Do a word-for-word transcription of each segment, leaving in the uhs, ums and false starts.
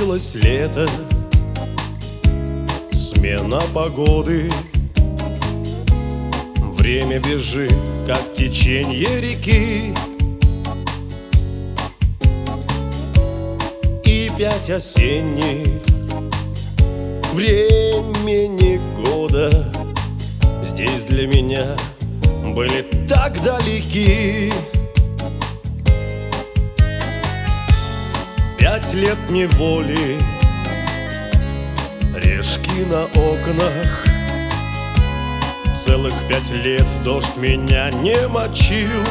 Кончилось лето, смена погоды. Время бежит, как течение реки. И пять осенних времени года здесь для меня были так далеки. Пять лет неволи, решки на окнах. Целых пять лет дождь меня не мочил.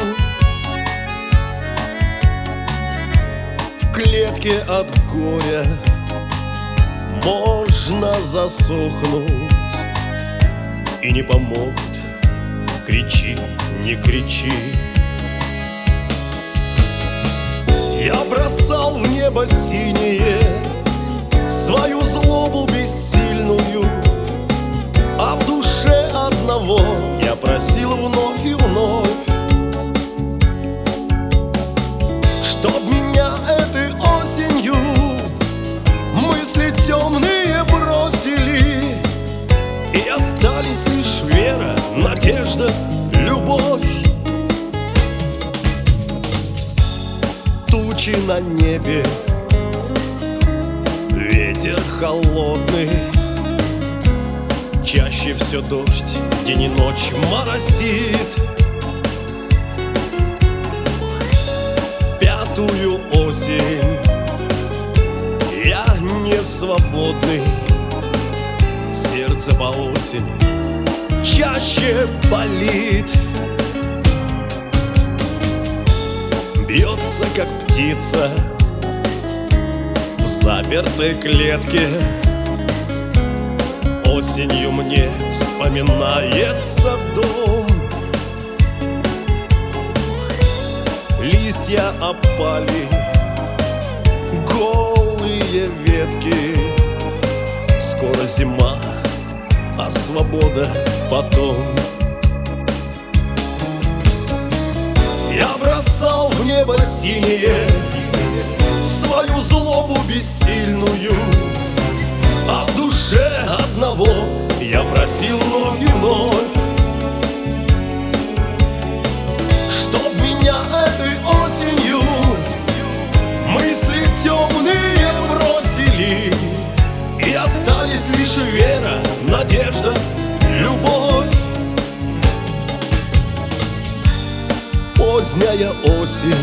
В клетке от горя можно засохнуть, и не помогут кричи, не кричи. Я бросал в небо синее свою злобу бессильную, а в душе одного я просил вновь и вновь, чтоб меня этой осенью мысли темные бросили, и остались лишь вера, надежда, любовь. Тучи на небе, ветер холодный, чаще все дождь, день и ночь моросит. Пятую осень я не свободный, сердце по осени чаще болит. Бьется, как птица в запертой клетке. Осенью мне вспоминается дом. Листья опали, голые ветки. Скоро зима, а свобода потом. Я бросал в небо синее свою злобу бессильную, а в душе одного я просил вновь и вновь, чтоб меня этой осенью мысли темные бросили, и остались лишь вера, надежда, любовь. Поздняя осень,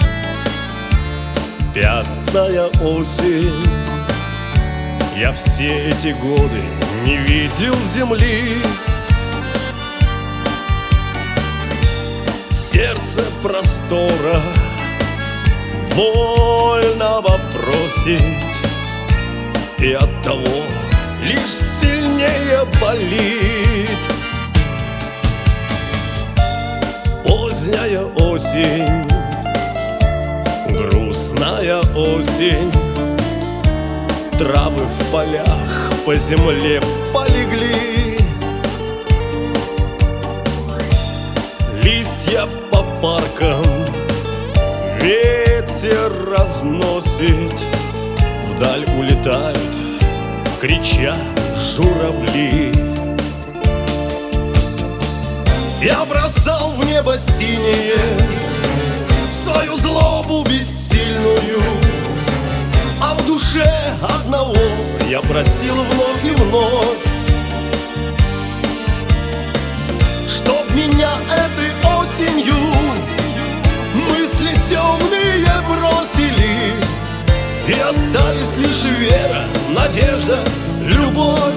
пятая осень, я все эти годы не видел земли. Сердце простора вольного просит, и оттого лишь сильнее болит. Поздняя осень, грустная осень, травы в полях по земле полегли. Листья по паркам ветер разносит, вдаль улетают, крича, журавли. Я бросал в небо синее свою злобу бессильную, а в душе одного я просил вновь и вновь, чтоб меня этой осенью мысли темные бросили, и остались лишь вера, надежда, любовь.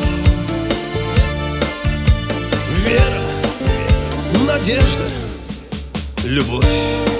Вера, надежда, любовь.